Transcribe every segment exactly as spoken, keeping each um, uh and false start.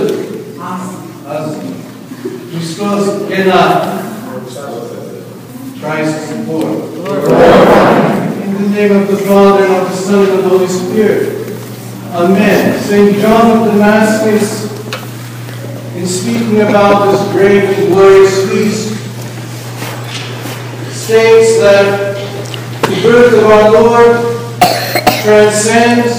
Χριστός ένα. Christ is Lord. In the name of the Father, and of the Son, and of the Holy Spirit. Amen. Saint John of Damascus, in speaking about this great and glorious feast, states that the birth of our Lord transcends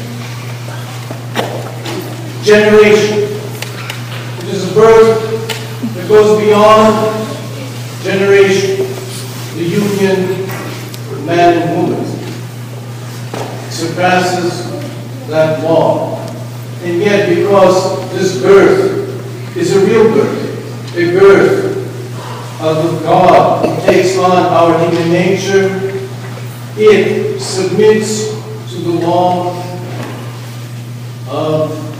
generation. It is a birth that goes beyond generation, the union of man and woman. It surpasses that law. And yet, because this birth is a real birth, a birth of God who takes on our human nature, it submits to the law of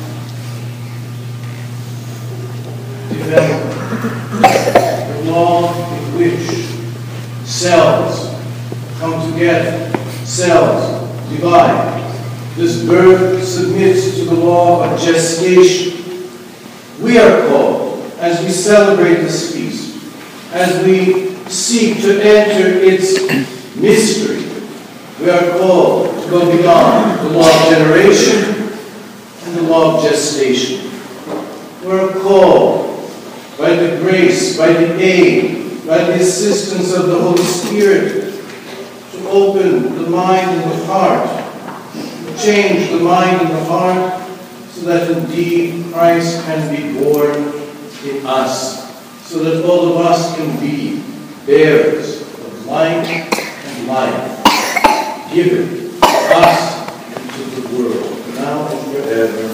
development, the law in which cells come together, cells divide. This birth submits to the law of gestation. We are called, as we celebrate this feast, as we seek to enter its mystery, we are called to go beyond the law of generation and the law of gestation. We are called by the grace, by the aid, by the assistance of the Holy Spirit to open the mind and the heart, to change the mind and the heart, so that indeed Christ can be born in us, so that all of us can be bearers of light and life, given to us and to the world, now and forever.